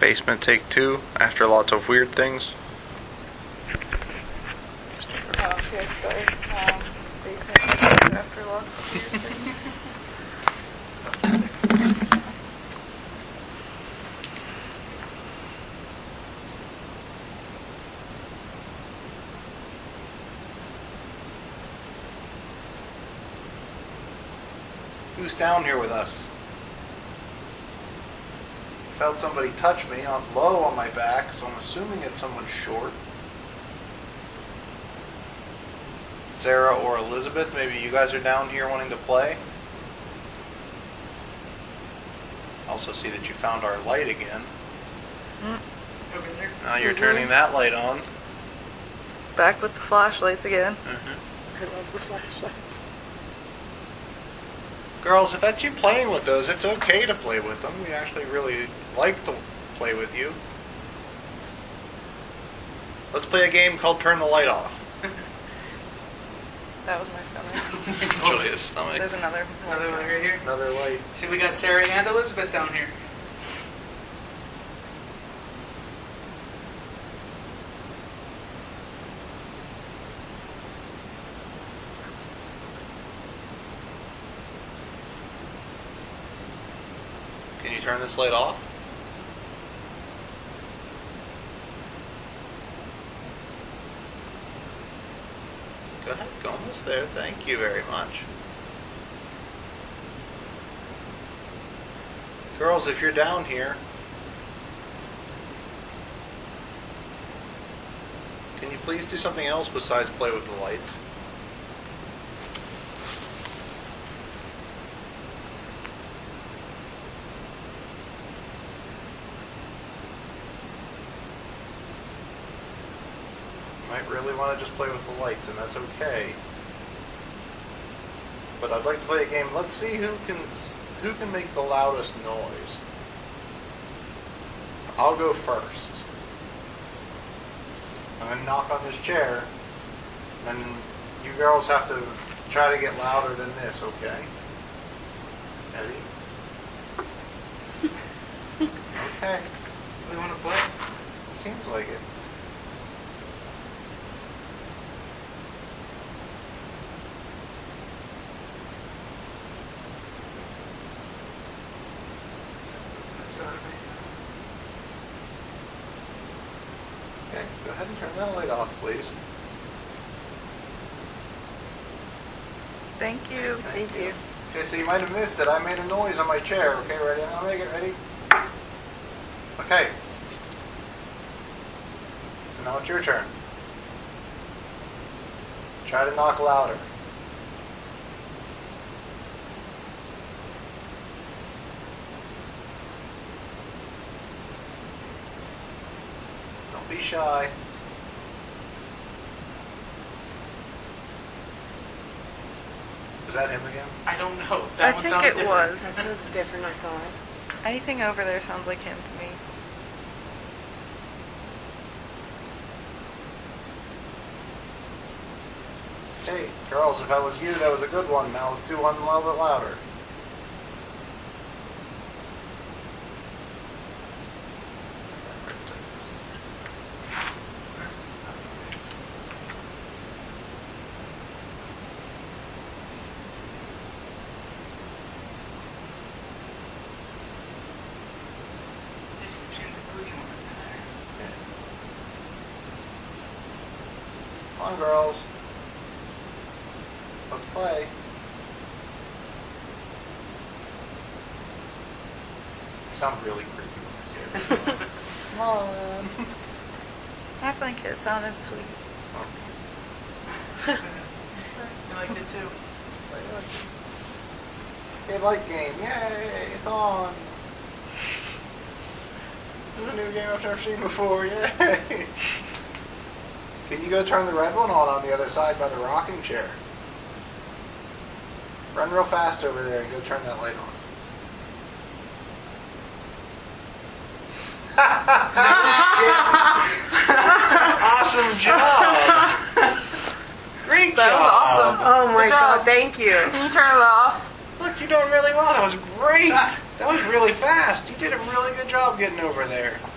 Basement take 2 after lots of weird things. Oh, okay, sorry. Basement after lots of weird things. Who's down here with us? Felt somebody touch me on low on my back, so I'm assuming it's someone short. Sarah or Elizabeth, maybe you guys are down here wanting to play. Also see that you found our light again. Over there. Now you're turning that light on. Back with the flashlights again. I love the flashlights. Girls, if that's you playing with those, it's okay to play with them. We actually really like to play with you. Let's play a game called Turn the Light Off. That was my stomach. It's Julia's stomach. There's another Another one right here. Another light. See, we got Sarah and Elizabeth down here. Can you turn this light off? Go ahead, go almost there. Thank you very much. Girls, if you're down here, can you please do something else besides play with the lights? Might really want to just play with the lights, and that's okay. But I'd like to play a game. Let's see who can make the loudest noise. I'll go first. I'm going to knock on this chair, and then you girls have to try to get louder than this, okay? Ready? Okay. We want to play? It seems like it. Okay, go ahead and turn that light off, please. Thank you. Thank you. Okay, so you might have missed it. I made a noise on my chair. Okay, ready? I'll make it ready. Okay. So now it's your turn. Try to knock louder. Don't be shy. Was that him again? I don't know. I That one think sounded it different. was. That sounds different, I thought. Anything over there sounds like him to me. Hey, girls, if I was you, that was a good one. Now let's do one a little bit louder. Just keep seeing the green one in there. Come on, girls. Let's play. You sound really creepy when I say it. Come on. I think it sounded sweet. You liked it too. Hey, light game. Yay, it's on. This is a new game I've never seen before. Yay. Can you go turn the red one on the other side by the rocking chair? Run real fast over there and go turn that light on. Awesome job! Great That job! was awesome. Oh my Good job. god, thank you. Can you turn it off? Look, you're doing really well. That was great. That was really fast. You did a really good job getting over there.